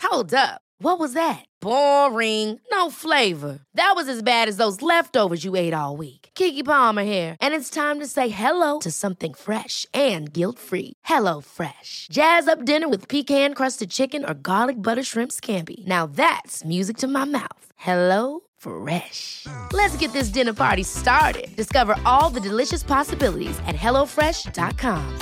Hold up. What was that? Boring. No flavor. That was as bad as those leftovers you ate all week. Keke Palmer here, and it's time to say hello to something fresh and guilt-free. Hello Fresh. Jazz up dinner with pecan-crusted chicken or garlic butter shrimp scampi. Now that's music to my mouth. Hello Fresh. Let's get this dinner party started. Discover all the delicious possibilities at hellofresh.com.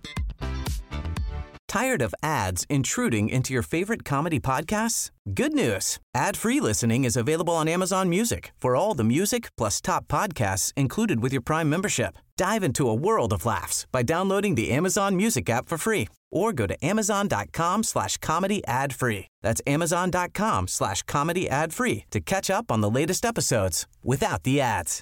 Tired of ads intruding into your favorite comedy podcasts? Good news. Ad-free listening is available on Amazon Music for all the music plus top podcasts included with your Prime membership. Dive into a world of laughs by downloading the Amazon Music app for free or go to amazon.com/comedy ad-free. That's amazon.com/comedy ad-free to catch up on the latest episodes without the ads.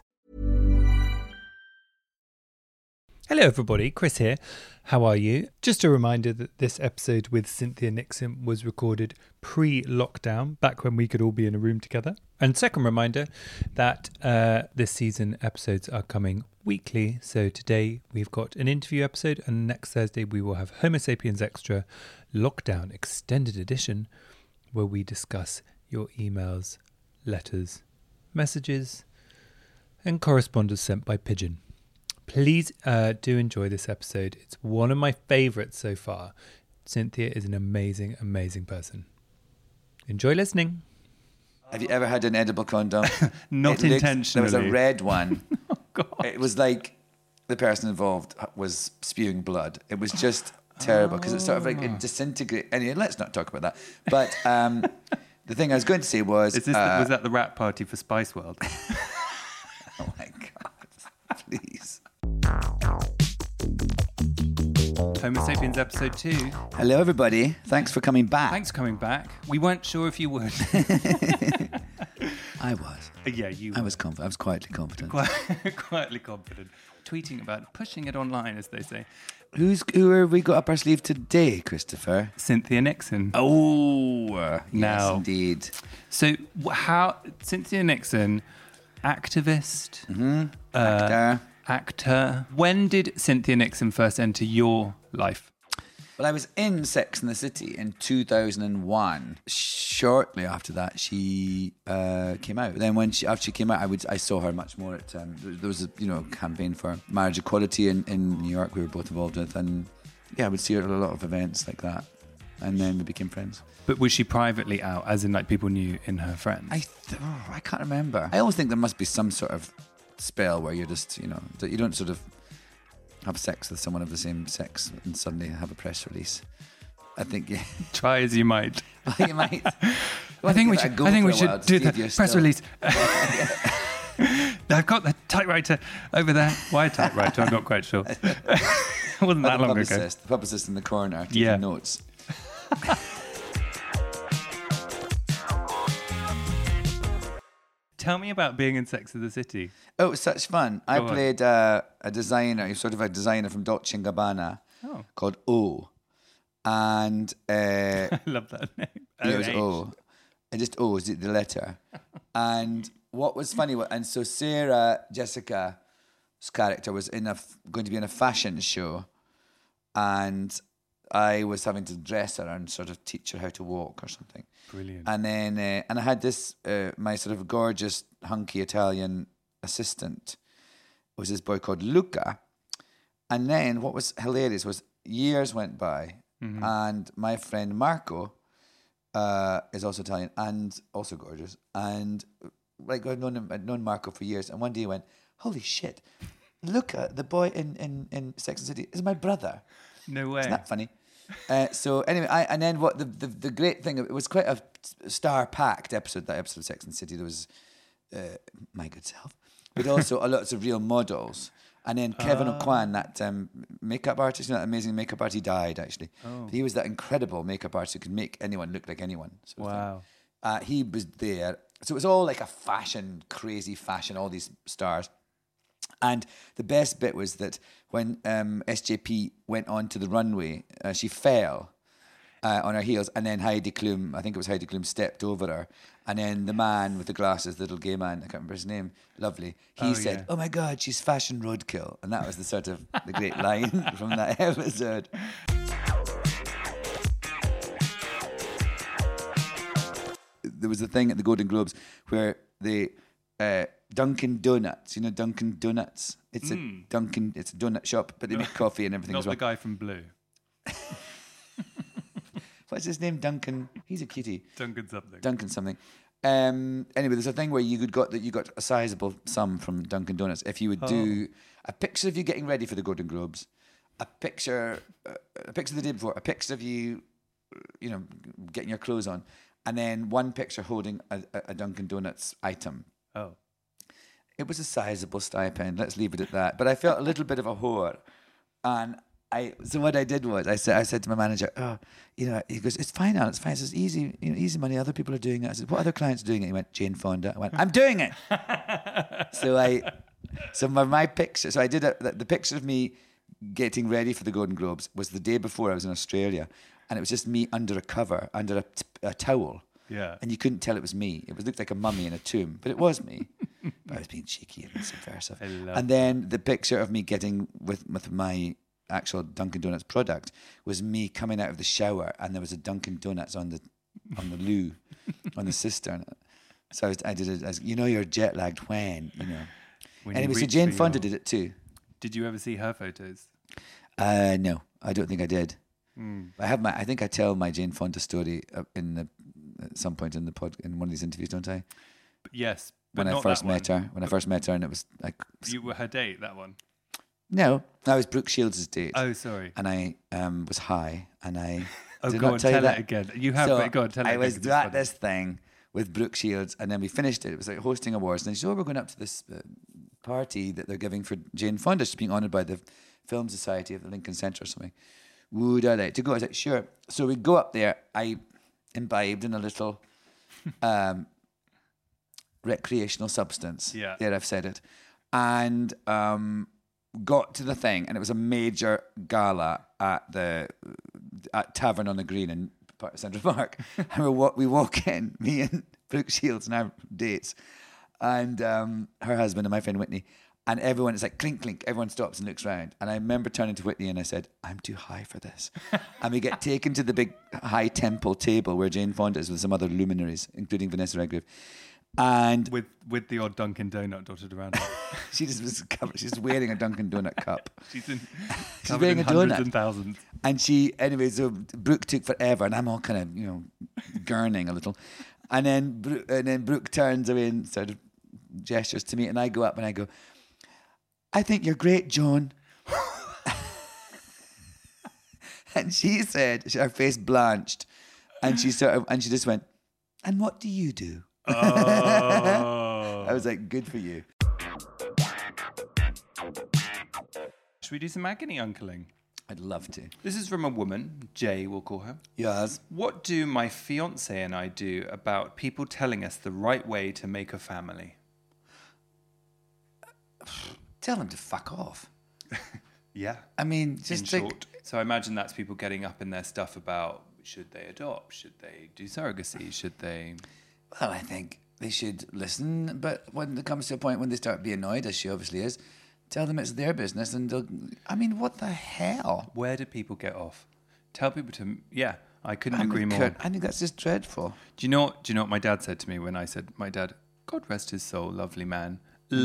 Hello everybody, Chris here. How are you? Just a reminder that this episode with Cynthia Nixon was recorded pre-lockdown, back when we could all be in a room together. And second reminder that this season episodes are coming weekly. So today we've got an interview episode, and next Thursday we will have Homo Sapiens Extra Lockdown Extended Edition, where we discuss your emails, letters, messages, and correspondence sent by pigeon. Please do enjoy this episode. It's one of my favourites so far. Cynthia is an amazing, amazing person. Enjoy listening. Have you ever had an edible condom? Not intentionally. There was a red one. Oh, God. It was like the person involved was spewing blood. It was just terrible because it sort of like it disintegrated. Anyway, let's not talk about that. But the thing I was going to say was... was that the rap party for Spice World? Oh my God. Please. Homo Sapiens episode 2. Hello, everybody. Thanks for coming back. Thanks for coming back. We weren't sure if you would. I was. Yeah, you were. I was confident. I was quietly confident. Quietly confident. Tweeting about pushing it online, as they say. Who have we got up our sleeve today, Christopher? Cynthia Nixon. Oh, yes, now, indeed. So, how Cynthia Nixon, activist, actor. When did Cynthia Nixon first enter your life? Well, I was in Sex and the City in 2001. Shortly after that, she came out. Then after she came out, I saw her much more at. There was a campaign for marriage equality in New York. We were both involved with, and I would see her at a lot of events like that. And then we became friends. But was she privately out, as in like people knew in her friends? I can't remember. I always think there must be some sort of spell where you're just that you don't sort of have sex with someone of the same sex and suddenly have a press release. I think try as you might. I think you might. I think we should do the press release. I've got the typewriter over there. Why a typewriter? I'm not quite sure. It wasn't that long ago. The publicist in the corner taking notes. Tell me about being in Sex and the City. Oh, it was such fun. I played a designer, sort of a designer from Dolce & Gabbana called O. And I love that name. It was O. And just O is the letter. And what was funny, and so Sarah Jessica's character was going to be in a fashion show, and I was having to dress her and sort of teach her how to walk or something. Brilliant. And then and I had this my sort of gorgeous hunky Italian assistant was this boy called Luca. And then what was hilarious was years went by, and my friend Marco is also Italian and also gorgeous, and like I'd known Marco for years, and one day he went, "Holy shit, Luca, the boy in Sex and the City, is my brother." No way. Isn't that funny? So anyway, and then what the great thing, it was quite a star-packed episode, that episode of Sex and the City. There was my good self, but also lots of real models. And then Kevin O'Quan, that makeup artist, that amazing makeup artist, he died actually. But he was that incredible makeup artist who could make anyone look like anyone. Wow. He was there. So it was all like a crazy fashion, all these stars. And the best bit was that when SJP went on to the runway, she fell on her heels, and then Heidi Klum, I think it was Heidi Klum, stepped over her. And then the man with the glasses, the little gay man, I can't remember his name, lovely, he said, "Oh my God, she's fashion roadkill." And that was the sort of the great line from that episode. there was a thing at the Golden Globes where the Dunkin' Donuts, you know Dunkin' Donuts. It's a donut shop, but they make coffee and everything Not as well. the guy from Blue. What's his name? Duncan. He's a cutie. Duncan something. Duncan something. Anyway, there's a thing where you got a sizable sum from Dunkin' Donuts if you would do a picture of you getting ready for the Golden Globes, a picture the day before, a picture of you, getting your clothes on, and then one picture holding a Dunkin' Donuts item. Oh. It was a sizable stipend. Let's leave it at that. But I felt a little bit of a whore, and so what I did was I said to my manager, he goes, it's fine, Alan, it's fine. It's easy, easy money. Other people are doing it. I said, what other clients are doing it? He went, Jane Fonda. I went, I'm doing it. So my picture. So I did the picture of me getting ready for the Golden Globes was the day before I was in Australia, and it was just me under a cover, under a towel. Yeah. And you couldn't tell it was me. It looked like a mummy in a tomb, but it was me. But I was being cheeky and subversive. And then the picture of me getting with my actual Dunkin' Donuts product was me coming out of the shower, and there was a Dunkin' Donuts on the loo, on the cistern. So I did it as, you're jet lagged when. Anyway, so Jane Fonda did it too. Did you ever see her photos? No, I don't think I did. I think I tell my Jane Fonda story at some point in in one of these interviews, don't I? Yes. When I first met her, and it was like you were her date. That one. No, I was Brooke Shields' date. Oh, sorry. And I was high, and I did go not on, tell you that it again. You have, so but go on, tell it I again. was at this thing with Brooke Shields, and then we finished it. It was like hosting awards, and she said, we're going up to this party that they're giving for Jane Fonda. She's being honoured by the Film Society of the Lincoln Centre or something. Would I like to go? I was like, sure. So we go up there. I imbibed in a little recreational substance. Yeah. There, I've said it. And got to the thing, and it was a major gala at Tavern on the Green in Central Park. And we walk in, me and Brooke Shields and our dates, and her husband and my friend Whitney, and everyone, it's like clink, clink, everyone stops and looks around. And I remember turning to Whitney and I said, I'm too high for this. And we get taken to the big high temple table where Jane Fonda is with some other luminaries, including Vanessa Redgrave. And with the odd Dunkin' Donut dotted around her. she just was covered. She's wearing a Dunkin' Donut cup. She's wearing a hundreds donut. and thousands. And so Brooke took forever, and I'm all kind of, gurning a little. And then Brooke turns away and sort of gestures to me, and I go up and I go, I think you're great, Joan. And she said, her face blanched, and she just went, and what do you do? Oh. I was like, good for you. Should we do some agony uncling? I'd love to. This is from a woman, Jay, we'll call her. Yes. What do my fiance and I do about people telling us the right way to make a family? Tell them to fuck off. Yeah. I mean, just in short. So I imagine that's people getting up in their stuff about should they adopt, should they do surrogacy, should they... Well, I think they should listen, but when it comes to a point when they start being annoyed, as she obviously is, tell them it's their business, and what the hell? Where do people get off? Tell people to, yeah, I couldn't agree more. I think that's just dreadful. Do you know what my dad said to me when I said, my dad, God rest his soul, lovely man,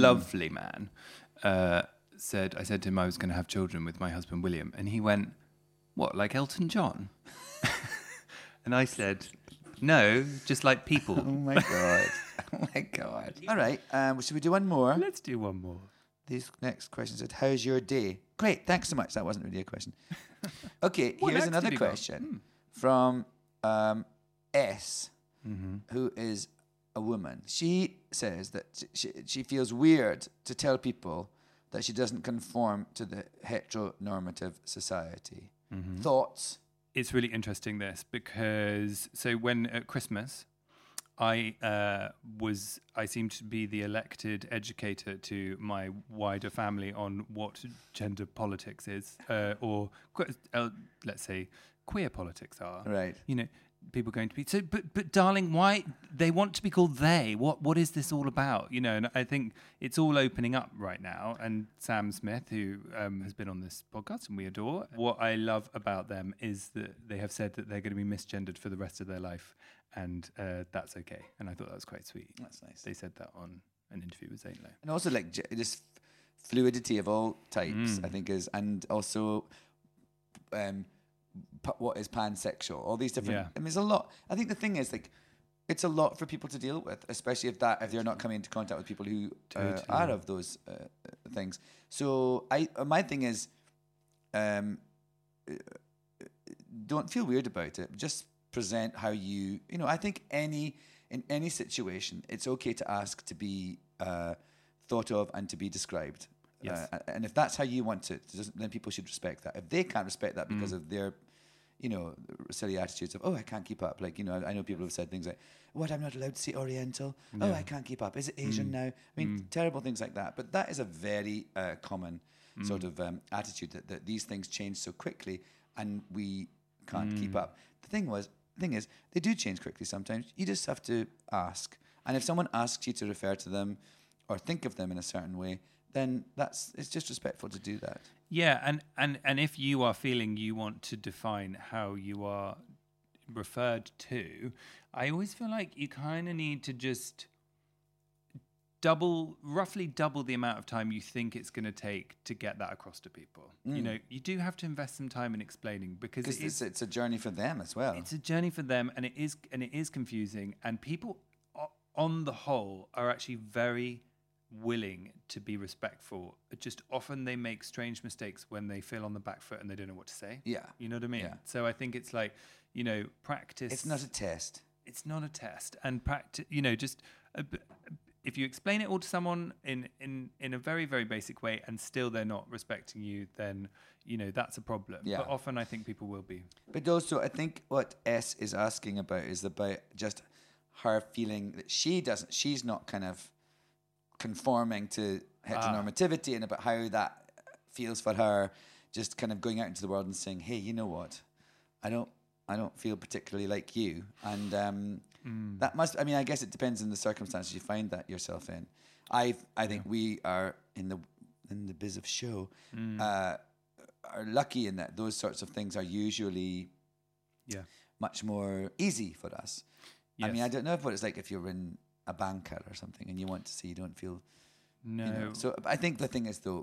I said to him I was going to have children with my husband William, and he went, what, like Elton John? And I said, no, just like people. Oh my God. Oh my God. All right, should we do one more? Let's do one more. This next question said, how's your day? Great, thanks so much. That wasn't really a question. Okay, here's another question from S, who is a woman. She says that she feels weird to tell people that she doesn't conform to the heteronormative society. Thoughts? It's really interesting, this, because so when at Christmas, I seemed to be the elected educator to my wider family on what gender politics is, or let's say queer politics are. Right. people going to be so. But darling, why they want to be called they? What is this all about? You know, and I think it's all opening up right now. And Sam Smith, who has been on this podcast and we adore, what I love about them is that they have said that they're going to be misgendered for the rest of their life, and that's okay. And I thought that was quite sweet. That's nice. They said that on an interview with Zane Lowe. And also like this fluidity of all types, I think is, and also what is pansexual, all these different, I mean, there's a lot. I think the thing is like, it's a lot for people to deal with, especially if they're not coming into contact with people who are of those things. So my thing is, don't feel weird about it. Just present how you know, I think in any situation, it's okay to ask to be thought of and to be described. Yes. And if that's how you want it, then people should respect that. If they can't respect that because of their, you know, silly attitudes of, oh, I can't keep up. Like, you know, I know people have said things like, what, I'm not allowed to say Oriental? Yeah. Oh, I can't keep up. Is it Asian now? I mean, terrible things like that. But that is a very common sort of attitude that these things change so quickly and we can't keep up. The thing is, they do change quickly sometimes. You just have to ask. And if someone asks you to refer to them or think of them in a certain way, then it's just respectful to do that. Yeah, and if you are feeling you want to define how you are referred to, I always feel like you kind of need to just roughly double the amount of time you think it's going to take to get that across to people. You know, you do have to invest some time in explaining because it's a journey for them as well. It's a journey for them, and it is confusing, and people on the whole are actually very willing to be respectful. Just often they make strange mistakes when they feel on the back foot and they don't know what to say. Yeah. You know what I mean? Yeah. So I think it's like, you know, practice. It's not a test. It's not a test. And practice, you know, just if you explain it all to someone in a very, very basic way and still they're not respecting you, then, you know, that's a problem. Yeah. But often I think people will be. But also I think what S is asking about is about just her feeling that she's not kind of conforming to heteronormativity and about how that feels for her, just kind of going out into the world and saying, hey, you know what, I don't feel particularly like you, and that must, I mean, I guess it depends on the circumstances you find that yourself in. I think we are in the biz of show are lucky in that those sorts of things are usually much more easy for us. Yes. I mean, I don't know what it's like if you're in a banker or something and you want to say you don't feel no. You know, so I think the thing is though,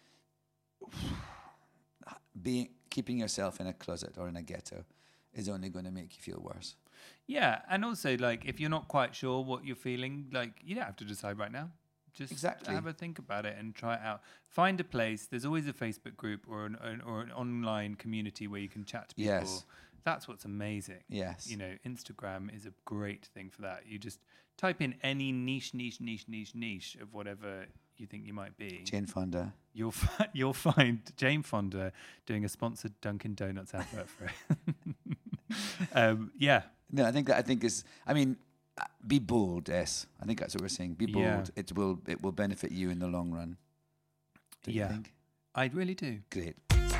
keeping yourself in a closet or in a ghetto is only going to make you feel worse. Yeah, and also like if you're not quite sure what you're feeling, like you don't have to decide right now. Just have a think about it and try it out. Find a place. There's always a Facebook group or an online community where you can chat to people. Yes. That's what's amazing. Yes. You know, Instagram is a great thing for that. You just type in any niche of whatever you think you might be. Jane Fonda. You'll find Jane Fonda doing a sponsored Dunkin' Donuts advert for it. Yeah. No, I think is. I mean, be bold. Yes, I think that's what we're saying. Be bold. Yeah. It will benefit you in the long run. Don't you think? I really do. Great.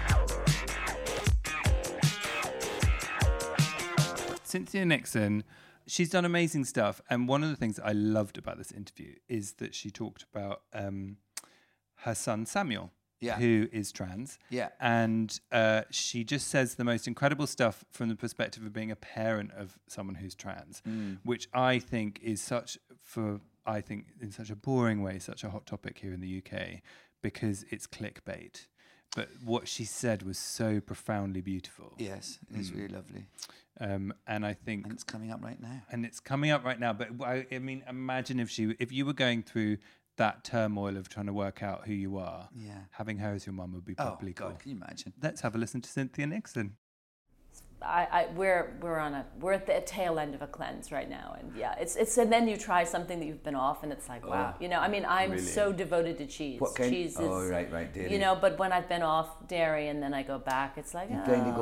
Cynthia Nixon, she's done amazing stuff. And one of the things that I loved about this interview is that she talked about her son, Samuel, who is trans. Yeah. And she just says the most incredible stuff from the perspective of being a parent of someone who's trans, which I think is in such a boring way, such a hot topic here in the UK because it's clickbait. But what she said was so profoundly beautiful. Yes, it is really lovely. And I think... And it's coming up right now. But I mean, imagine if you were going through that turmoil of trying to work out who you are. Yeah. Having her as your mum would be probably cool. God, can you imagine? Let's have a listen to Cynthia Nixon. We're at the tail end of a cleanse right now, and it's and then you try something that you've been off, and it's like wow, you know. I mean, I'm really? So devoted to cheese. What kind? Cheese is, right, dairy. You know, but when I've been off dairy and then I go back, it's like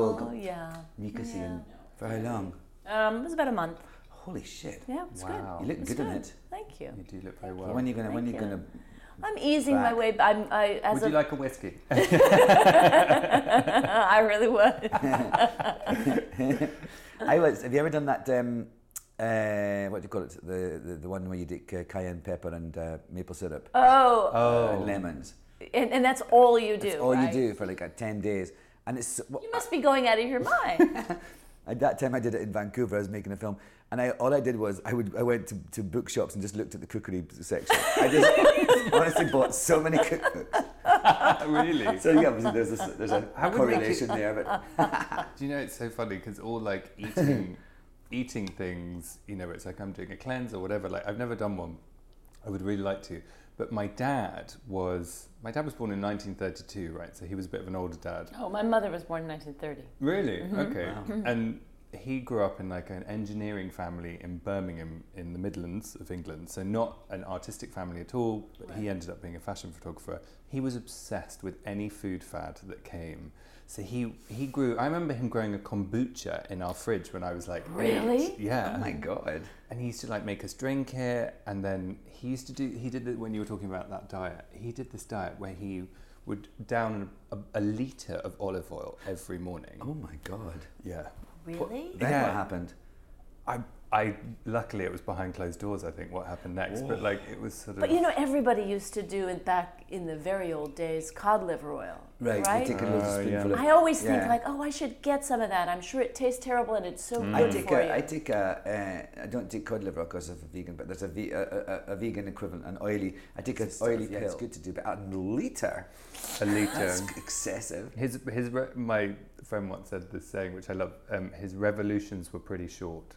For how long? It was about a month. Holy shit! Yeah, it's good. You look good in it. Thank you. You do look very well. When are you gonna? I'm easing my way. Would you like a whiskey? I really would. Have you ever done that? What do you call it? The one where you do cayenne pepper and maple syrup. Oh. Lemons. And that's all you do. That's all right? you do for like 10 days, and it's. You must be going out of your mind. At that time, I did it in Vancouver. I was making a film, and all I did was I went to bookshops and just looked at the cookery section. I just honestly bought so many cookbooks. Really? So yeah, there's a correlation there. But do you know, it's so funny because all like eating things, you know, it's like I'm doing a cleanse or whatever. Like I've never done one. I would really like to. But my dad was born in 1932, right? So he was a bit of an older dad. Oh, my mother was born in 1930. Really? Mm-hmm. Okay. Wow. And he grew up in like an engineering family in Birmingham in the Midlands of England. So not an artistic family at all, but he ended up being a fashion photographer. He was obsessed with any food fad that came. So he grew, I remember him growing a kombucha in our fridge when I was like 8. Really? Yeah. Oh my God. And he used to like make us drink it, and then he did it when you were talking about that diet. He did this diet where he would down a litre of olive oil every morning. Oh my God. Yeah. Really? Then what happened? I luckily it was behind closed doors, I think, what happened next. But like it was sort of. But you know, everybody used to do it back in the very old days, cod liver oil. Right. You take a little spoonful of. I always think like, oh, I should get some of that. I'm sure it tastes terrible and it's so good for you. I don't take cod liver because I'm a vegan, but there's a vegan equivalent, an oily. I take an oily pill. It's good to do, but a litre. That's excessive. My friend once said this saying, which I love. His revolutions were pretty short.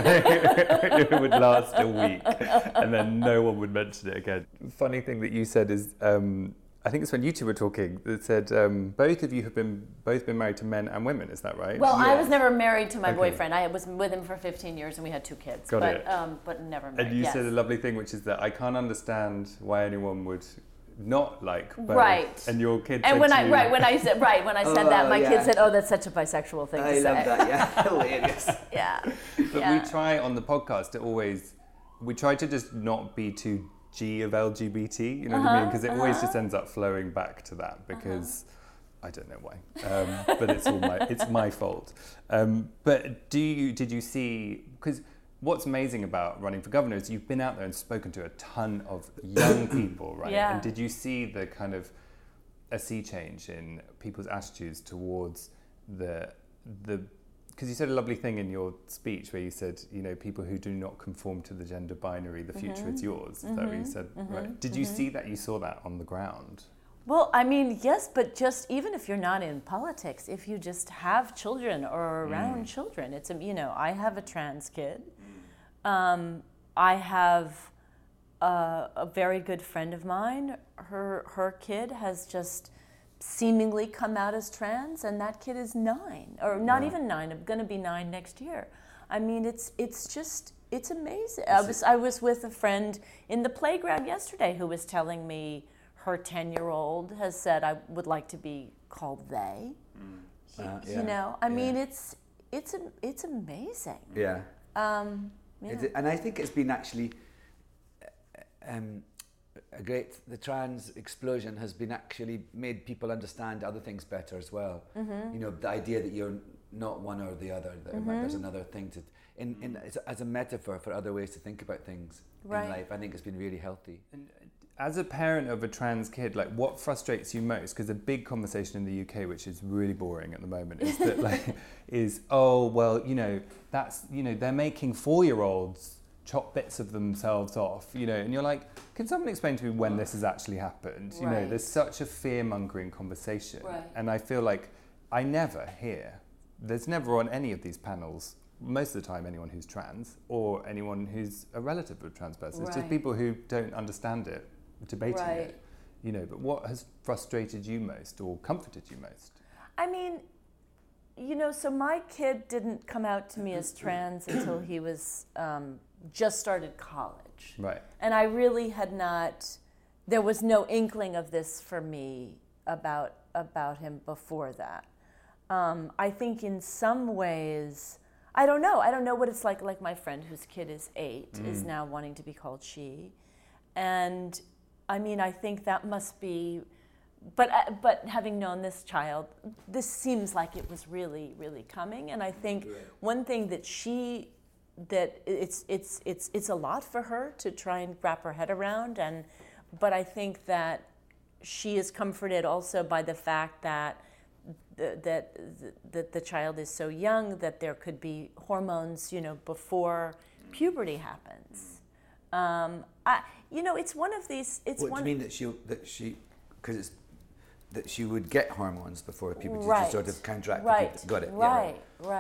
It would last a week, and then no one would mention it again. Funny thing that you said is, I think it's when you two were talking, that said both of you have both been married to men and women. Is that right? Well, I was never married to my boyfriend. I was with him for 15 years, and we had 2 kids. Got it. But never married. And you said a lovely thing, which is that I can't understand why anyone would not like both. Right. And your kids. And when I said that, my kids said, "Oh, that's such a bisexual thing to say." I love that. Yeah, hilarious. Yeah. But we try on the podcast to we try to just not be too G of LGBT. You know what I mean? Because it always just ends up flowing back to that because. I don't know why, but it's my fault. But did you see? Because what's amazing about running for governor is you've been out there and spoken to a ton of young people, right? Yeah. And did you see the kind of a sea change in people's attitudes towards the? Because you said a lovely thing in your speech where you said, you know, people who do not conform to the gender binary, the future is yours. Is that what you said? Right? Did you see that? You saw that on the ground? Well, I mean, yes, but just even if you're not in politics, if you just have children or are around children, it's, you know, I have a trans kid. I have a very good friend of mine. Her kid has just seemingly come out as trans, and that kid is 9, or not even 9. I'm going to be 9 next year. I mean, it's amazing. I was with a friend in the playground yesterday who was telling me her 10-year-old has said, "I would like to be called they." You know, I mean, it's amazing. Yeah. And I think it's been actually the trans explosion has been actually made people understand other things better as well. You know, the idea that you're not one or the other, that there's another thing to, as a metaphor for other ways to think about things in life. I think it's been really healthy. And as a parent of a trans kid, like, what frustrates you most? Because a big conversation in the UK, which is really boring at the moment, is that oh, well, you know, that's, you know, they're making 4-year-olds chop bits of themselves off, you know, and you're like, can someone explain to me when this has actually happened? You know, there's such a fear-mongering conversation. And I feel like I never hear, there's never on any of these panels, most of the time, anyone who's trans or anyone who's a relative of a trans person. It's just people who don't understand it debating it, you know. But what has frustrated you most or comforted you most? I mean, you know, so my kid didn't come out to me as trans until he was just started college. Right. And I really had not, there was no inkling of this for me about him before that. I think in some ways, I don't know what it's like my friend whose kid is 8 is now wanting to be called she. And I mean, I think that must be but having known this child, this seems like it was really, really coming. And I think one thing that it's a lot for her to try and wrap her head around, but I think that she is comforted also by the fact that the child is so young, that there could be hormones, before puberty happens. It's one of these. What do you mean that she would get hormones before puberty to sort of counteract? Right. Got it. Right.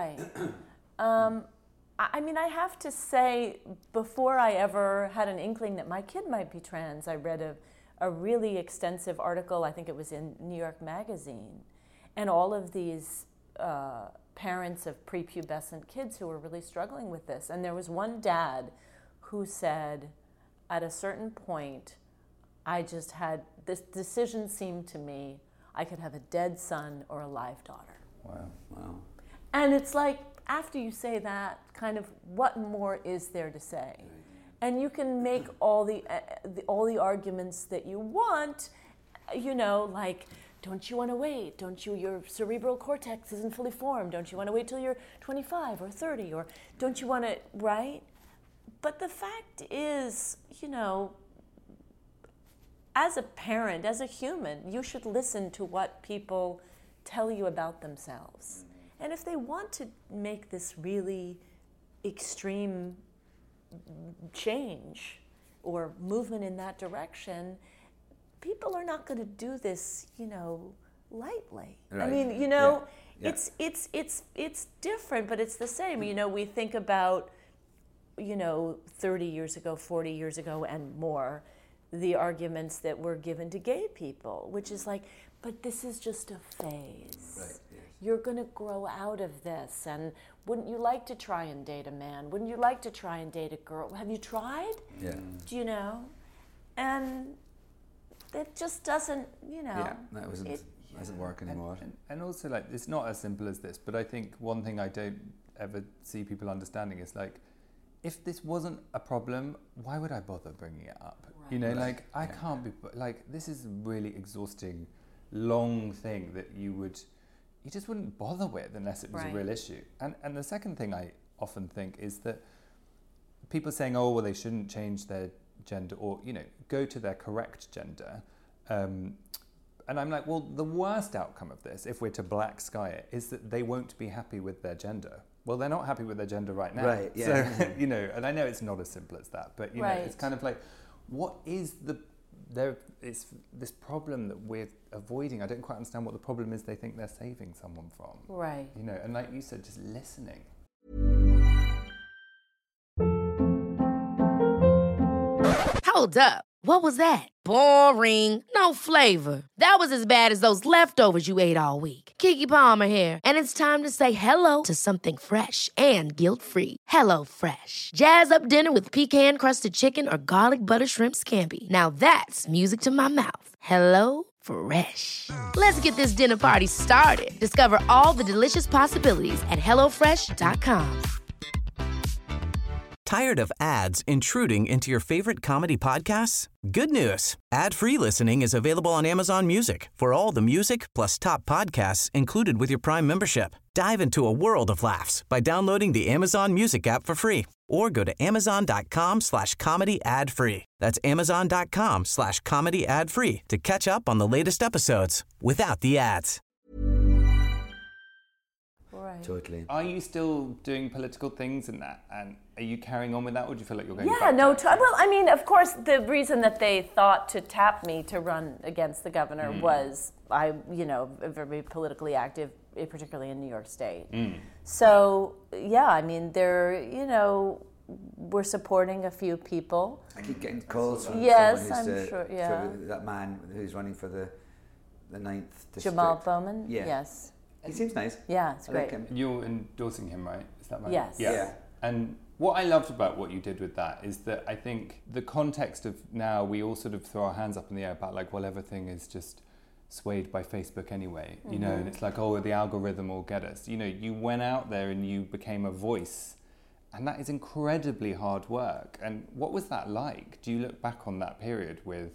I have to say, before I ever had an inkling that my kid might be trans, I read a really extensive article, I think it was in New York Magazine, and all of these parents of prepubescent kids who were really struggling with this. And there was one dad who said, at a certain point, I just had, this decision seemed to me, I could have a dead son or a live daughter. Wow. And it's like, after you say that, kind of, what more is there to say? And you can make all the arguments that you want, like, don't you want to wait? Your cerebral cortex isn't fully formed. Don't you want to wait till you're 25 or 30? Or don't you want to, right? But the fact is, as a parent, as a human, you should listen to what people tell you about themselves. And if they want to make this really extreme change or movement in that direction, people are not going to do this, lightly. Right. I mean, Yeah. it's different, but it's the same. We think about, 30 years ago, 40 years ago, and more, the arguments that were given to gay people, which is like, but this is just a phase. Right. Yes. You're going to grow out of this, and wouldn't you like to try and date a man? Wouldn't you like to try and date a girl? Have you tried? Yeah. Do you know? And it just doesn't, Yeah, that doesn't work anymore. And also, like, it's not as simple as this, but I think one thing I don't ever see people understanding is, like, if this wasn't a problem, why would I bother bringing it up? Right. I can't be, like, this is a really exhausting, long thing that you just wouldn't bother with unless it was a real issue. And the second thing I often think is that people saying, oh, well, they shouldn't change their gender or, go to their correct gender. And I'm like, well, the worst outcome of this, if we're to black sky it, is that they won't be happy with their gender. Well, they're not happy with their gender right now. Right, yeah. So, and I know it's not as simple as that, but, it's kind of like, what is it's this problem that we're avoiding. I don't quite understand what the problem is they think they're saving someone from. Right. And like you said, just listening. Hold up. What was that? Boring. No flavor. That was as bad as those leftovers you ate all week. Keke Palmer here, and it's time to say hello to something fresh and guilt-free. Hello Fresh. Jazz up dinner with pecan-crusted chicken or garlic butter shrimp scampi. Now that's music to my mouth. Hello Fresh. Let's get this dinner party started. Discover all the delicious possibilities at HelloFresh.com. Tired of ads intruding into your favorite comedy podcasts? Good news. Ad-free listening is available on Amazon Music for all the music plus top podcasts included with your Prime membership. Dive into a world of laughs by downloading the Amazon Music app for free or go to amazon.com/comedy ad-free. That's amazon.com/comedy ad-free to catch up on the latest episodes without the ads. Right. Totally. Are you still doing political things in that? And are you carrying on with that, or do you feel like you're going Yeah, back no, to it? well, I mean, of course, the reason that they thought to tap me to run against the governor was very politically active, particularly in New York State. So, yeah, I mean, we're supporting a few people. I keep getting calls from Yes, someone who's, I'm sure, yeah. for that man who's running for the 9th district. Jamal Bowman? Yeah. Yes. He seems nice. Yeah, it's I great. like him. You're endorsing him, right? Is that right? Yes. Yeah. And what I loved about what you did with that is that I think the context of now we all sort of throw our hands up in the air about like, well, everything is just swayed by Facebook anyway, and it's like, oh, the algorithm will get us. You went out there and you became a voice, and that is incredibly hard work. And what was that like? Do you look back on that period with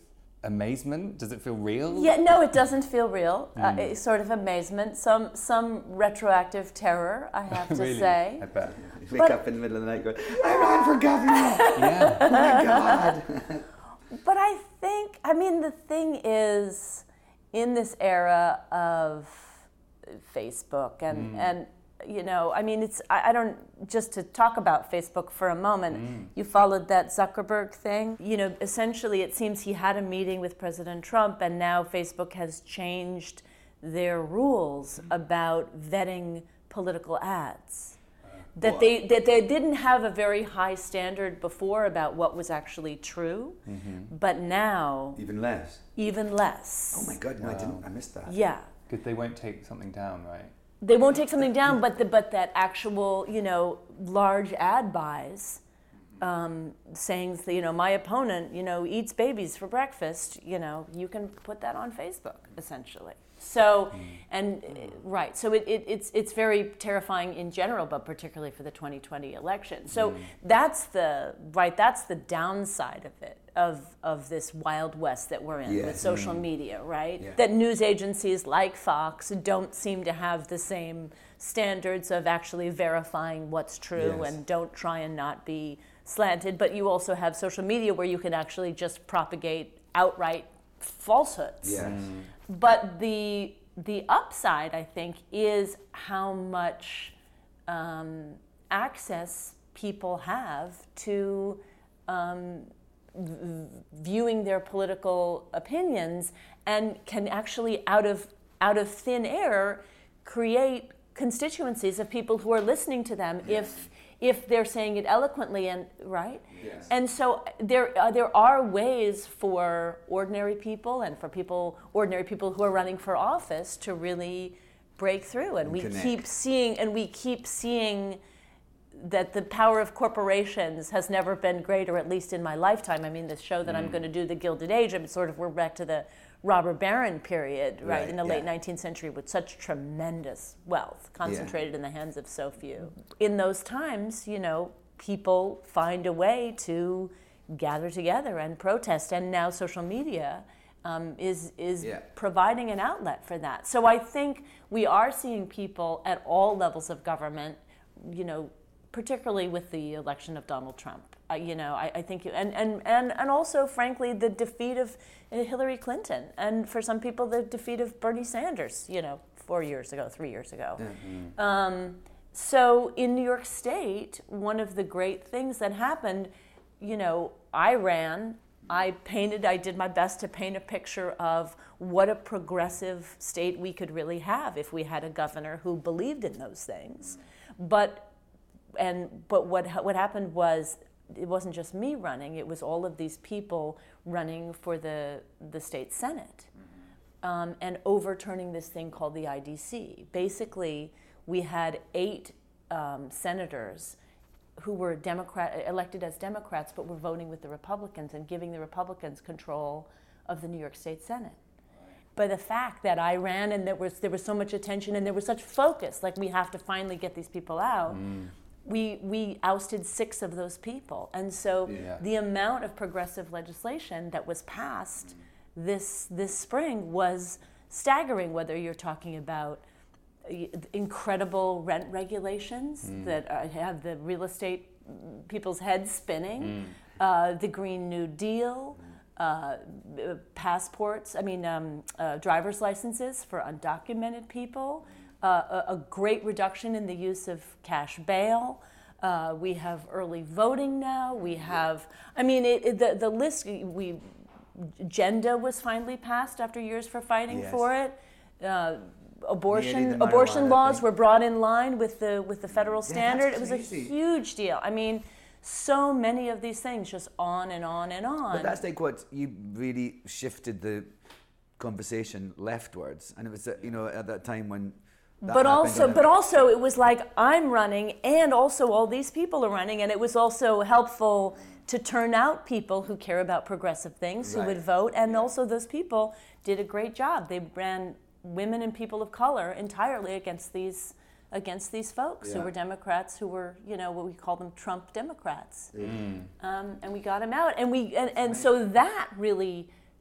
amazement? Does it feel real? Yeah, no, it doesn't feel real. It's sort of amazement, some retroactive terror, I have to Really? say. I bet. You wake up in the middle of the night going, I ran for governor! Yeah. Oh my God! But I think, I mean, the thing is, in this era of Facebook and you know, I mean, I don't, just to talk about Facebook for a moment, you followed that Zuckerberg thing. You know, essentially it seems he had a meeting with President Trump, and now Facebook has changed their rules about vetting political ads. That they didn't have a very high standard before about what was actually true, but now Even less. even less. Oh my God, no, I missed that. Yeah. Because they won't take something down, right? They won't take something down, but that actual, you know, large ad buys, saying, you know, my opponent, you know, eats babies for breakfast, you know, you can put that on Facebook, essentially. So, right, so it's very terrifying in general, but particularly for the 2020 election. So that's the downside of it, of this Wild West that we're in with social media, right? Yeah. That news agencies like Fox don't seem to have the same standards of actually verifying what's true and don't try and not be slanted, but you also have social media where you can actually just propagate outright falsehoods. Yes. But the upside, I think, is how much access people have to viewing their political opinions, and can actually out of thin air create constituencies of people who are listening to them if they're saying it eloquently, and right? Yes. And so there are ways for ordinary people and for ordinary people who are running for office to really break through, and we keep seeing that the power of corporations has never been greater, at least in my lifetime. I mean, the show that I'm going to do, The Gilded Age, we're back to the robber baron period, right, in the late 19th century, with such tremendous wealth concentrated in the hands of so few. In those times, you know, people find a way to gather together and protest, and now social media is providing an outlet for that. So I think we are seeing people at all levels of government, you know, particularly with the election of Donald Trump. You know, I think, and also, frankly, the defeat of Hillary Clinton, and for some people, the defeat of Bernie Sanders, you know, 3 years ago. So in New York State, one of the great things that happened, you know, I did my best to paint a picture of what a progressive state we could really have if we had a governor who believed in those things. But what happened was, it wasn't just me running, it was all of these people running for the state Senate, and overturning this thing called the IDC. Basically, we had 8 senators who were elected as Democrats, but were voting with the Republicans and giving the Republicans control of the New York State Senate. But the fact that I ran, and there was so much attention and there was such focus, like, we have to finally get these people out. We ousted 6 of those people. And so the amount of progressive legislation that was passed this spring was staggering, whether you're talking about incredible rent regulations that have the real estate people's heads spinning, the Green New Deal, passports, driver's licenses for undocumented people, a great reduction in the use of cash bail. We have early voting now. We have, the list, Genda was finally passed after years for fighting for it. Abortion laws were brought in line with the federal standard. It was a huge deal. I mean, so many of these things, just on and on and on. But that's like what you really shifted the conversation leftwards, and it was at that time when. But also, it was like, I'm running, and also all these people are running, and it was also helpful to turn out people who care about progressive things, who would vote, and also those people did a great job. They ran women and people of color entirely against these folks who were Democrats, who were, what we call them, Trump Democrats. And we got them out, and so that really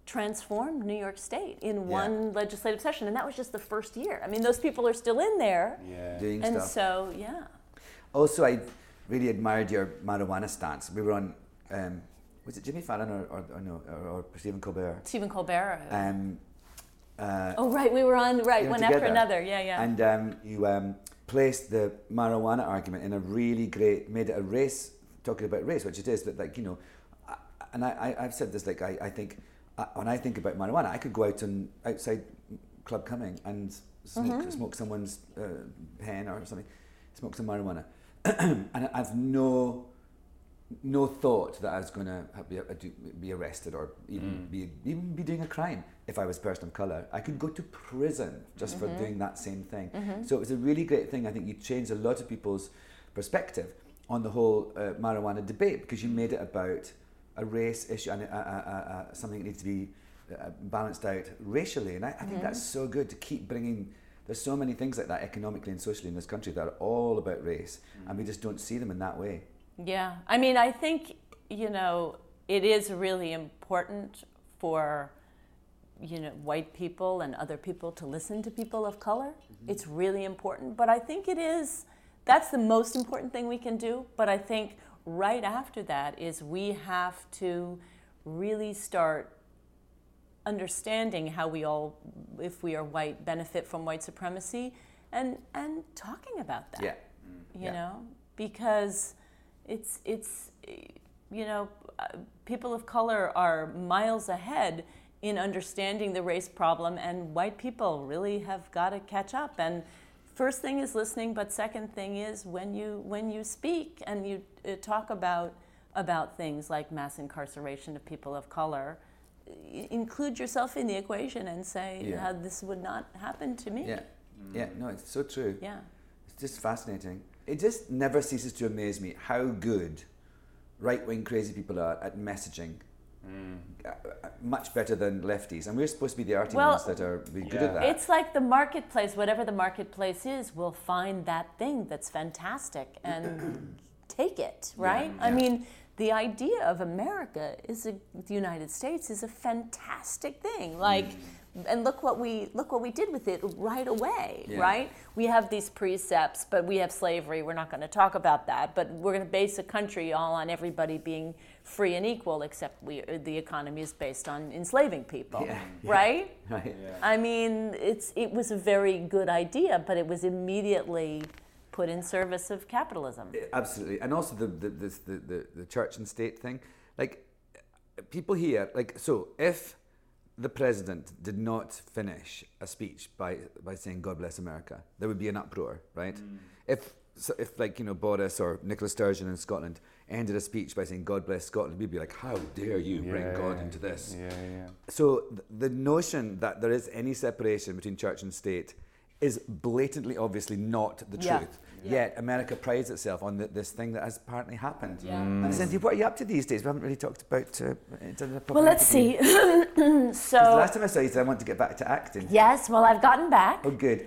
transformed New York State in one legislative session, and that was just the first year. I mean, those people are still in there, doing and stuff. so yeah. Also, I really admired your marijuana stance. We were on, was it Jimmy Fallon or Stephen Colbert? Stephen Colbert. Oh right, we were on one together. after another. Yeah. And you placed the marijuana argument in a really great, made it a race, talking about race, which it is. That and I've said this. Like I think when I think about marijuana, I could go outside Club Cumming and smoke someone's hen or something, smoke some marijuana. And I've no thought that I was going to be arrested or even be doing a crime if I was a person of colour. I could go to prison just for doing that same thing. So it was a really great thing. I think you changed a lot of people's perspective on the whole marijuana debate, because you made it about a race issue and something that needs to be balanced out racially. And I think that's so good to keep bringing. There's so many things like that economically and socially in this country that are all about race, and we just don't see them in that way. Yeah, I mean, I think, it is really important for, white people and other people to listen to people of color. It's really important, but I think that's the most important thing we can do. But I think right after that is we have to really start understanding how we all, if we are white, benefit from white supremacy, and talking about that. You know, because it's people of color are miles ahead in understanding the race problem, and white people really have got to catch up. And first thing is listening, but second thing is when you speak and you talk about things like mass incarceration of people of color, include yourself in the equation and say, this would not happen to me. No, it's so true. Yeah. It's just fascinating. It just never ceases to amaze me how good right-wing crazy people are at messaging. Much better than lefties. And we're supposed to be the arty ones that are really good at that. It's like the marketplace, whatever the marketplace is, will find that thing that's fantastic and take it, right? I mean, the idea of America the United States is a fantastic thing. And look what we did with it right away, right? We have these precepts, but we have slavery. We're not going to talk about that, but we're going to base a country all on everybody being free and equal, except the economy is based on enslaving people, right? Right. I mean, it was a very good idea, but it was immediately put in service of capitalism. Absolutely. And also the church and state thing. Like, people here, so if the president did not finish a speech by saying God bless America, there would be an uproar, right? If Boris or Nicola Sturgeon in Scotland ended a speech by saying God bless Scotland, we'd be like, how dare you bring God into this? So the notion that there is any separation between church and state is blatantly, obviously not the truth. Yet America prides itself on this thing that has apparently happened. And Cynthia, what are you up to these days? We haven't really talked about well, let's see. So the last time I saw you, I want to get back to acting. Yes, well, I've gotten back. Oh, good.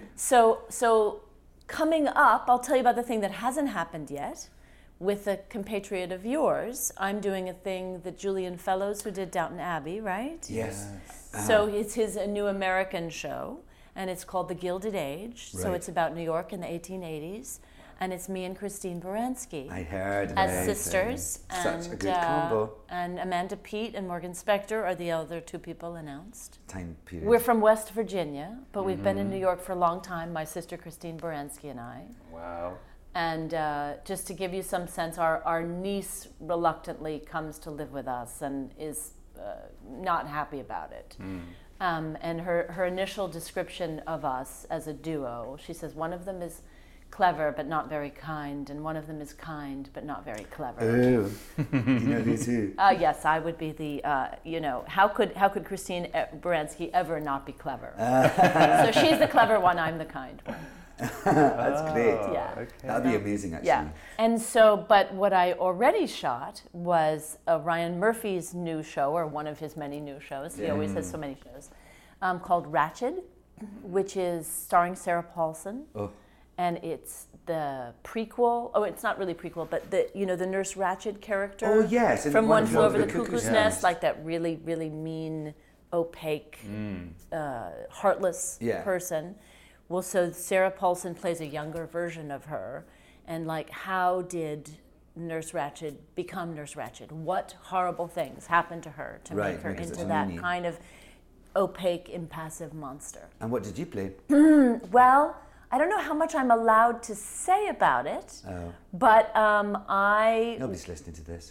So coming up, I'll tell you about the thing that hasn't happened yet. With a compatriot of yours, I'm doing a thing that Julian Fellows, who did Downton Abbey, right? Yes. So it's a new American show, and it's called The Gilded Age. Right. So it's about New York in the 1880s, and it's me and Christine Baranski. I heard. As sisters. Such a good combo. And Amanda Peet and Morgan Spector are the other two people announced. Time period. We're from West Virginia, but we've been in New York for a long time, my sister Christine Baranski and I. Wow. And just to give you some sense, our niece reluctantly comes to live with us and is not happy about it. And her initial description of us as a duo, she says one of them is clever but not very kind, and one of them is kind but not very clever. Oh, you know who's who? Yes, I would be the, how could Christine Baranski ever not be clever? So she's the clever one, I'm the kind one. That's great. Yeah. Okay. That'd be amazing, actually. Yeah. And so, but what I already shot was Ryan Murphy's new show, or one of his many new shows. He always has so many shows, called Ratched, which is starring Sarah Paulson. Oh. And it's the prequel. Oh, it's not really prequel, but the Nurse Ratched character. Oh, yes. From One Flew Over the Cuckoo's Nest, like that really, really mean opaque, heartless person. Well, so Sarah Paulson plays a younger version of her, and like, how did Nurse Ratched become Nurse Ratched? What horrible things happened to her to make her into that kind of opaque, impassive monster? And what did you play? Well, I don't know how much I'm allowed to say about it, but Nobody's listening to this.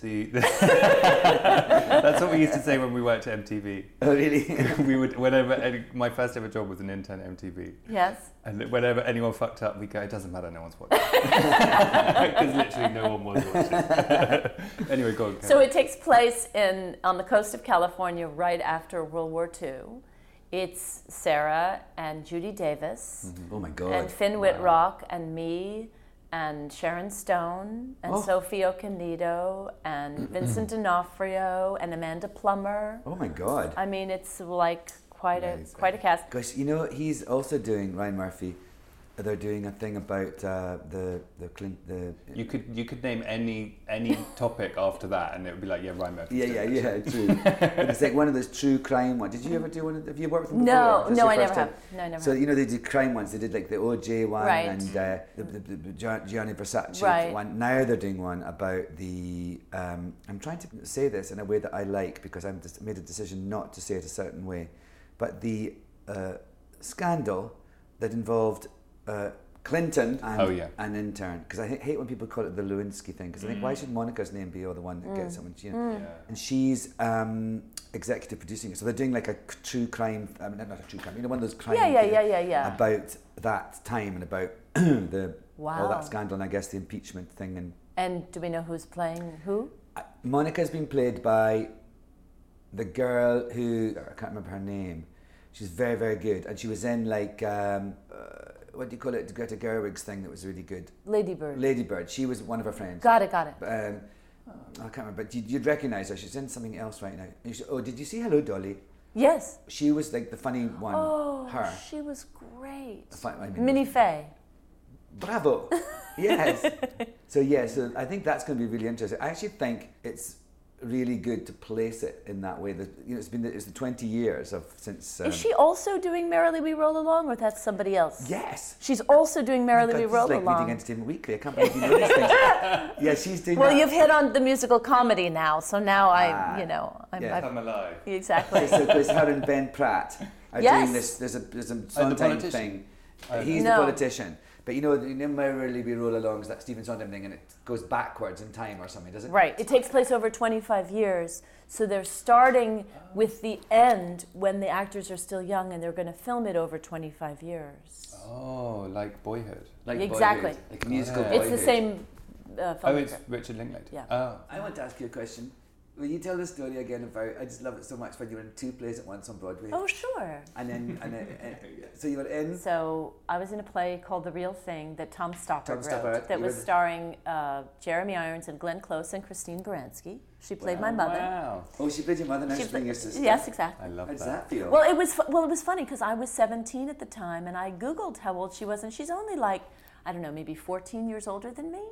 That's what we used to say when we worked at MTV. Oh, really? We would, my first ever job was an intern at MTV. Yes. And whenever anyone fucked up, we go, it doesn't matter, no one's watching. Because literally no one was watching. Anyway, go on. So it takes place on the coast of California right after World War II. It's Sarah and Judy Davis. Oh my God. And Finn Whitrock and me and Sharon Stone and Sophie Okonedo and Vincent D'Onofrio and Amanda Plummer. Oh my God. I mean, it's like quite a cast. Gosh, you know, he's also doing, Ryan Murphy, they're doing a thing about the You could name any topic after that, and it would be like, yeah, Ryan Murphy. Yeah, true. But it's like one of those true crime ones. Did you ever do one? Have you worked with them No, before? I never have. No, I never So have. you know they did crime ones. They did like the OJ one Right. and the Gianni Versace Right. one. Now they're doing one about the. I'm trying to say this in a way that I like because I've just made a decision not to say it a certain way, but the scandal that involved. Clinton and an intern, because I hate when people call it the Lewinsky thing, because I think why should Monica's name be the one that gets someone, and she's executive producing it, so they're doing like a true crime, not a true crime, one of those crime things about that time and about all that scandal and I guess the impeachment thing. And do we know who's playing who? Monica's been played by the girl who, I can't remember her name. She's very, very good. And she was in like, what do you call it? Greta Gerwig's thing that was really good. Lady Bird. She was one of her friends. Got it. I can't remember, but you'd recognise her. She's in something else right now. And did you see Hello, Dolly? Yes. She was like the funny one. Oh, her. She was great. I mean, Minnie Faye. Bravo. Yes. So I think that's going to be really interesting. I actually think it's really good to place it in that way. That it's the 20 years since. Is she also doing Merrily We Roll Along, or that's somebody else? Yes. She's also doing Merrily We Roll Along. Along. Reading Entertainment Weekly. I can't believe you know these things. Yeah, she's doing. Well, that. you've hit on the musical comedy now, so now I'm I'm alive. Exactly. So because her and Ben Pratt are doing this. There's a Sondheim politician. thing. He's the politician. But you know Merrily We Roll Along is that Stephen Sondheim thing, and it goes backwards in time or something, does it? Right. It takes place over 25 years. So they're starting with the end when the actors are still young, and they're going to film it over 25 years. Oh, like Boyhood. Like exactly. Boyhood, like musical It's Boyhood. the same filmmaker. It's Richard Linklater. Yeah. Oh. I want to ask you a question. Will you tell the story again about? I just love it so much when you were in 2 plays at once on Broadway. Oh, sure. And then, so you were in. So I was in a play called The Real Thing that Tom Stoppard wrote. Stoppard. That was starring Jeremy Irons and Glenn Close and Christine Baranski. She played my mother. Wow. Oh, she played your mother. Now she's playing your sister. Yes, exactly. I love How does that. that feel? Well, it was funny because I was 17 at the time, and I Googled how old she was, and she's only like, I don't know, maybe 14 years older than me.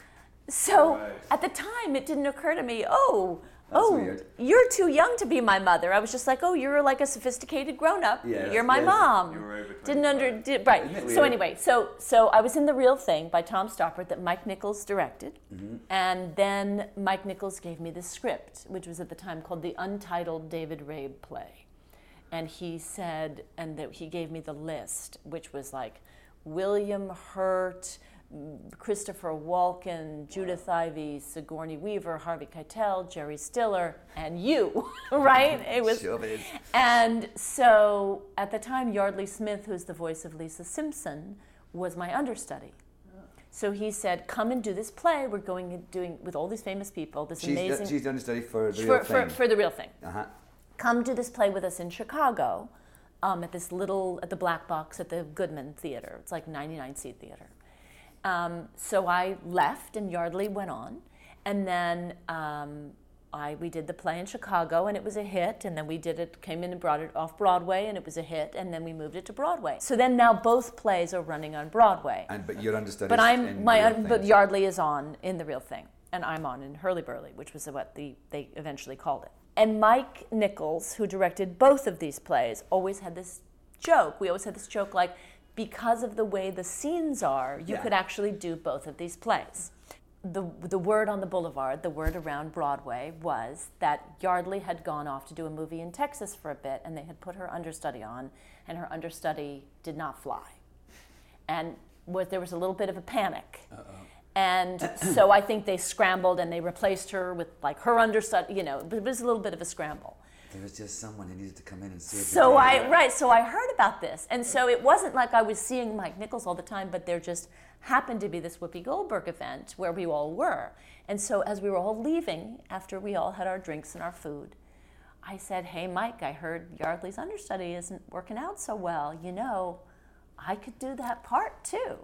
So at the time, it didn't occur to me, That's weird. You're too young to be my mother. I was just like, you're like a sophisticated grown-up. Yes, you're my yes. mom. You were over 25. Right. Isn't it So weird? anyway, so I was in The Real Thing by Tom Stoppard that Mike Nichols directed, and then Mike Nichols gave me the script, which was at the time called the Untitled David Rabe Play, and he said, and that he gave me the list, which was like William Hurt, Christopher Walken, Judith Ivey, Sigourney Weaver, Harvey Keitel, Jerry Stiller, and you, right? It was, Showbiz. and so at the time, Yardley Smith, who's the voice of Lisa Simpson, was my understudy. So he said, "Come and do this play. We're going and doing with all these famous people. This amazing." She's done a study for The Real Thing. For The Real Thing. Come do this play with us in Chicago, at the Black Box at the Goodman Theater. It's like 99-seat theater. So I left, and Yardley went on, and then we did the play in Chicago, and it was a hit. And then came in and brought it off Broadway, and it was a hit. And then we moved it to Broadway. So then now both plays are running on Broadway. But you're understudied. But Yardley is on in The Real Thing, and I'm on in Hurly Burly, which was what they eventually called it. And Mike Nichols, who directed both of these plays, always had this joke. We always had this joke like, because of the way the scenes are, you could actually do both of these plays. The word on the boulevard, the word around Broadway, was that Yardley had gone off to do a movie in Texas for a bit, and they had put her understudy on, and her understudy did not fly. And there was a little bit of a panic. And so I think they scrambled and they replaced her with like her understudy, you know, but it was a little bit of a scramble. There was just someone who needed to come in and save So I heard about this. And so it wasn't like I was seeing Mike Nichols all the time, but there just happened to be this Whoopi Goldberg event where we all were. And so as we were all leaving, after we all had our drinks and our food, I said, hey, Mike, I heard Yardley's understudy isn't working out so well. You know, I could do that part too.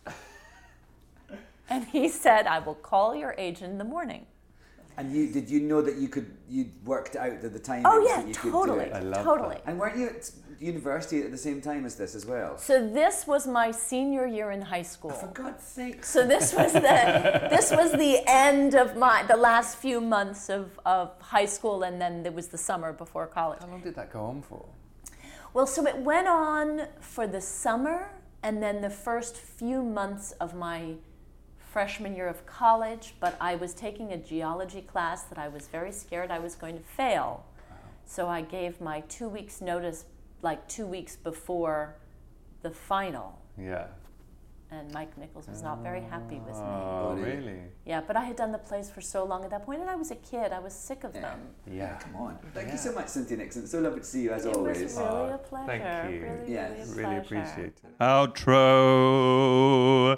And he said, I will call your agent in the morning. And did you know that you'd worked out the timings that you could do it? I love totally. that. And weren't you at university at the same time as this as well? So this was my senior year in high school. For God's sake. So this was the end of the last few months of high school, and then there was the summer before college. How long did that go on for? Well, so it went on for the summer, and then the first few months of my freshman year of college, but I was taking a geology class that I was very scared I was going to fail. So I gave my 2 weeks notice like 2 weeks before the final. Yeah. And Mike Nichols was not very happy with me. Oh, really? Yeah, but I had done the plays for so long at that point, and I was a kid. I was sick of them. Yeah. Come on. Thank you so much, Cynthia Nixon. It's so lovely to see you as It always. was really a pleasure. thank you. Really, Yes. really, a Really pleasure. appreciate it. Outro.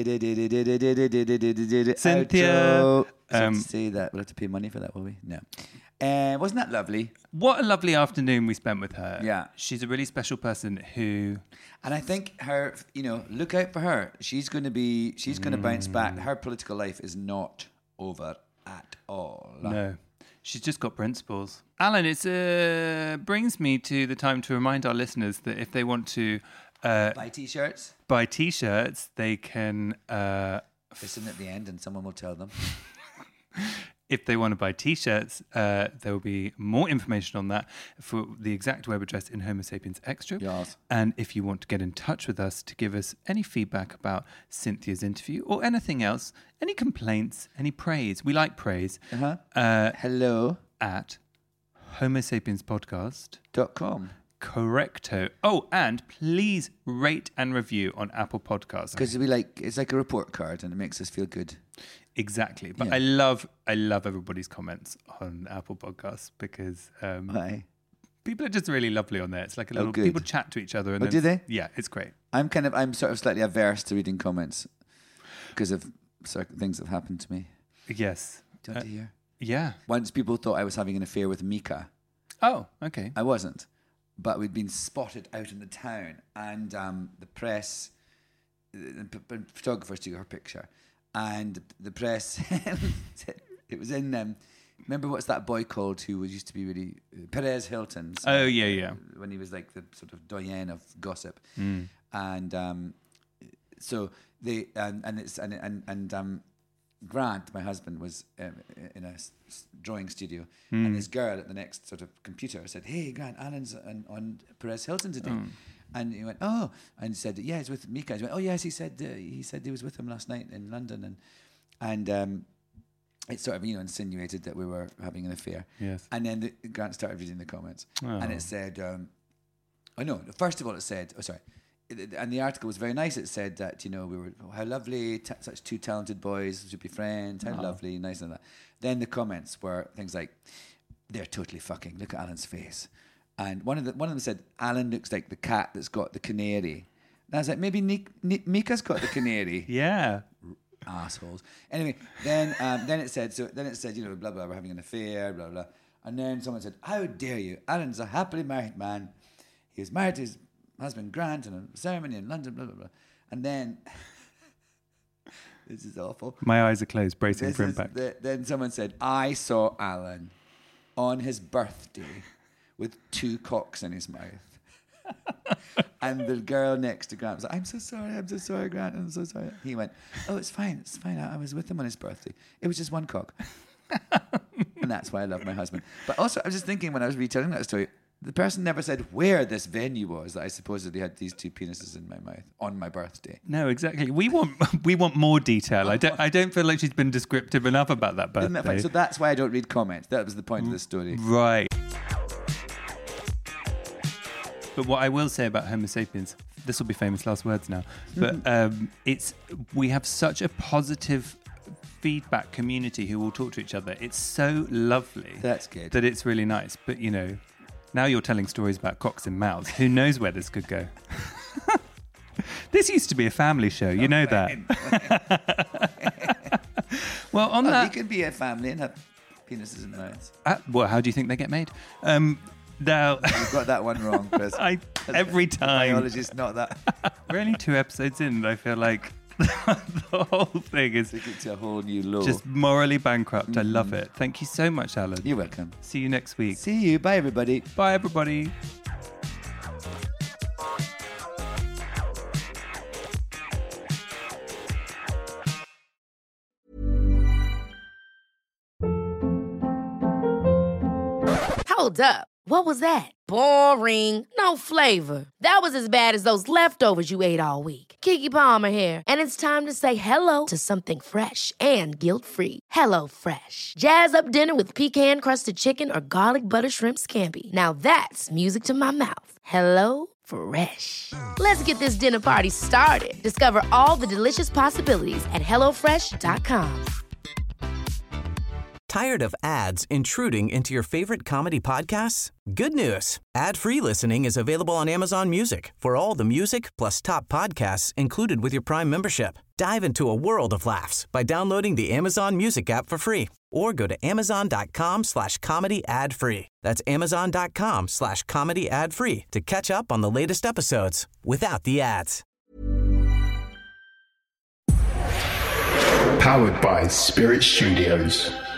Cynthia, Say that. We'll have to pay money for that, will we? No. Wasn't that lovely? What a lovely afternoon we spent with her. Yeah. She's a really special person who... And I think her, look out for her. She's going to bounce back. Her political life is not over at all. No. She's just got principles. Alan, it brings me to the time to remind our listeners that if they want to Buy T-shirts. buy T-shirts, they can... Listen at the end and someone will tell them. If they want to buy T-shirts, there will be more information on that for the exact web address in Homo Sapiens Extra. Yes. And if you want to get in touch with us to give us any feedback about Cynthia's interview or anything else, any complaints, any praise, we like praise, Hello. at homosapienspodcast.com. Correcto. Oh, and please rate and review on Apple Podcasts. Because it's like a report card and it makes us feel good. Exactly. But Yeah. I love everybody's comments on Apple Podcasts because Why? people are just really lovely on there. It's like a little good. people chat to each other. And Oh, do they? Yeah, it's great. I'm sort of slightly averse to reading comments because of certain things that have happened to me. Yes. Do you want to hear? Yeah. Once people thought I was having an affair with Mika. Oh, okay. I wasn't. But we'd been spotted out in the town and the press, the photographers took her picture. And the press, it was in, remember what's that boy called who used to be really, Perez Hilton. Oh, yeah. When he was like the sort of doyen of gossip. And so they, Grant, my husband, was in a drawing studio, and this girl at the next sort of computer said, "Hey, Grant, Alan's on Perez Hilton today," and he went, "Oh," and he said, "Yeah, he's with Mika." He went, "Oh, yes," he said he was with him last night in London, and it sort of insinuated that we were having an affair. Yes. And then Grant started reading the comments, and it said, first of all, it said, and the article was very nice. It said that, we were, how lovely, such two talented boys should be friends, how lovely, nice and that. Then the comments were things like, they're totally fucking, look at Alan's face. And one of them said, Alan looks like the cat that's got the canary. And I was like, maybe Mika's got the canary. Yeah. Assholes. Anyway, then it said, blah, blah, we're having an affair, blah, blah. And then someone said, how dare you? Alan's a happily married man. He was married to his husband Grant in a ceremony in London, blah, blah, blah. And then, this is awful. My eyes are closed, bracing for impact. Then someone said, I saw Alan on his birthday with 2 cocks in his mouth. And the girl next to Grant was like, I'm so sorry, Grant, I'm so sorry. He went, oh, it's fine. I was with him on his birthday. It was just 1 cock. And that's why I love my husband. But also, I was just thinking when I was retelling that story, the person never said where this venue was that I supposedly had these two penises in my mouth on my birthday. No, exactly. We want more detail. I don't feel like she's been descriptive enough about that birthday. Isn't that funny? So that's why I don't read comments. That was the point of this story. Right. But what I will say about Homo sapiens, this will be famous last words now, but we have such a positive feedback community who will talk to each other. It's so lovely. That's good. That it's really nice. But, you know, now you're telling stories about cocks and mouths. Who knows where this could go? This used to be a family show. You know that. Well, on that... You could be a family and have penises and mouths. Well, how do you think they get made? Now, You've got that one wrong, Chris. Every time. Biology's not that. We're only 2 episodes in and I feel like the whole thing is Take it to a whole new low. just morally bankrupt. I love it. Thank you so much, Alan. You're welcome. See you next week. See you. Bye, everybody. Bye, everybody. Hold up. What was that? Boring. No flavor. That was as bad as those leftovers you ate all week. Keke Palmer here, and it's time to say hello to something fresh and guilt-free. Hello Fresh. Jazz up dinner with pecan-crusted chicken or garlic butter shrimp scampi. Now that's music to my mouth. Hello Fresh. Let's get this dinner party started. Discover all the delicious possibilities at hellofresh.com. Tired of ads intruding into your favorite comedy podcasts? Good news. Ad-free listening is available on Amazon Music for all the music plus top podcasts included with your Prime membership. Dive into a world of laughs by downloading the Amazon Music app for free or go to amazon.com/comedy ad-free. That's amazon.com/comedy ad-free to catch up on the latest episodes without the ads. Powered by Spirit Studios.